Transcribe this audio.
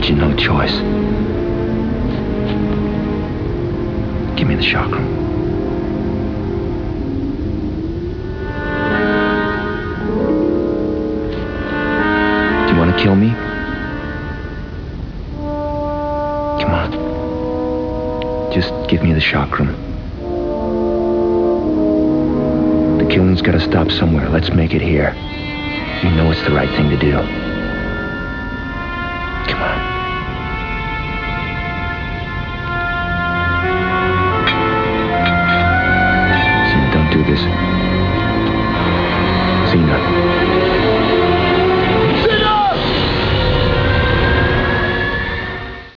left you no choice. Give me the chakram. Do you want to kill me? Come on. Just give me the chakram. The killing's gotta stop somewhere. Let's make it here. You know it's the right thing to do. Come on.